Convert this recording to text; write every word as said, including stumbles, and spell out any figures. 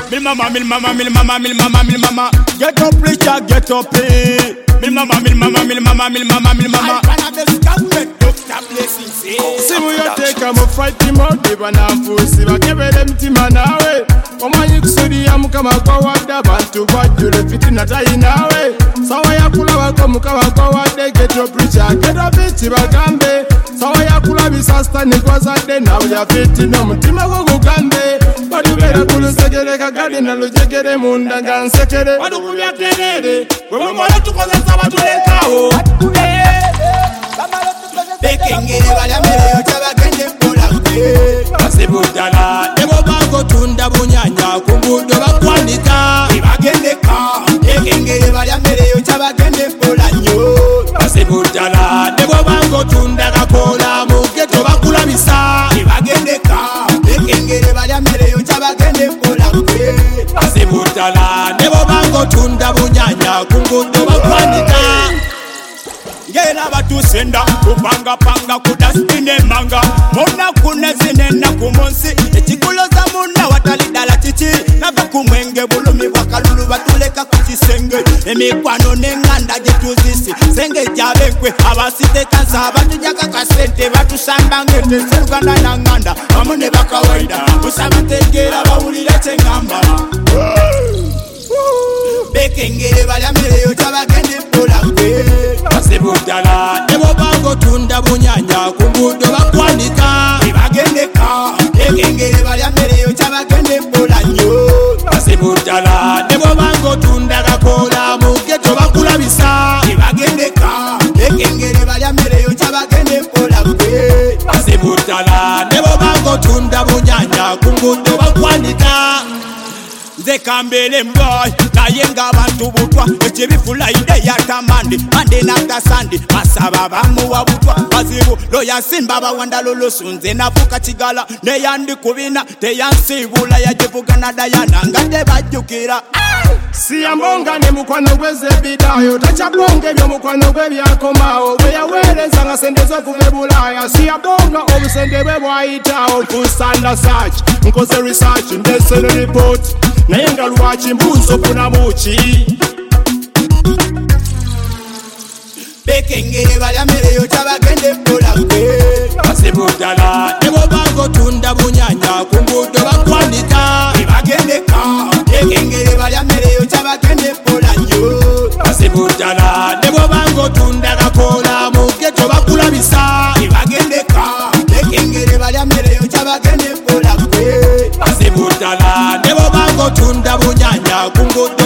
Mil mama, mil mama, mil mama, mil mama, mil mama. Get up, Richard, get up, eh. Mil mama, mil mama, mil mama, mil mama, mil mama. I wanna be scammed, Doctor Blessings, eh. See me you take a mo fight him out, give an amfu. See me give them tima nawe. Oma yikusudi ya mukama kwa wada bantu bajule fitina tayi nawe. Sawa ya kula wako mukawa kwa wade get up Richard, get up iti bagambe. Sawa ya kula bisasta ni kwa zade na uja fitina mutima kuku gambe. Badu bera kulu segere kagadi na lujegere munda gansekere. Badu kubya terere, wewe mwala tukoze saba tulekao. Bekengere balya mereyo chabagende mpola kwe. Basibutala, nebo bango tunda bunyanya kumbudo bakwanika. Ibagende ka, bekengere balya mereyo chabagende mpola nyo. Basibutala, nebo bango tunda kakola mugeto bakulabisa. Ibagende ka, bekengere balya mereyo chabagende mpola kwe. Basibutala, nebo bango tunda bunyanya kumbudo bakwanika. Ngela batusenda kupanga panga kudastine manga mona kuna zinena kumonsi ekikuloza muna watalidala chichi nava kumwenge bulumi bwakalulu batuleka kuchisenge emikwano nenganda jetuzisi senge jabenkwe abasite kansa batujaka kasente batusamba ngete seruganda na nganda amune bakawaida usabategera bawulira chengamba Bekengere balya mereyo chabagende mpola kwe. Basibutala, nebo bango tunda bunyanya kumbudo bakwanika. Ibagende ka, bekengere balya mereyo chabagende mpola nyo. Basibutala, nebo bango tunda kakola mugeto bakulabisa. Ibagende ka, bekengere balya mereyo chabagende mpola kwe. Basibutala, nebo bango tunda bunyanya kumbudo bakwanika. Nze kambele mboy nayenga abantu butwa ekibifula ide yatamande ande nafta sandi basaba bamuwa butwa bazibu loya simba bawanda lolosunze nafuka kigala ne yandi kubina te yansibula yajivugana dayana ngate bajukira Siyambonga ne mukwano gweze bidayo tachaponge byo mukwano gwe byakomawo bwe yaweereza nga sente zo kuve bulaya siyabonga obusente bwe bwayitawo kusanda search nkoze research ndese report naye nga lwaki mbuzo funa muki Bekengere balya mereyo chabagende mpola kwe. Basibutala, nebo bango tunda bunyanya kumbudo bakwanika. Ibagende ka, bekengere balya mereyo chabagende mpola nyo. Basibutala, nebo bango tunda kakola mugeto bakulabisa. Ibagende ka, bekengere balya mereyo chabagende mpola kwe. Basibutala, nebo bango tunda bunyanya kumbudo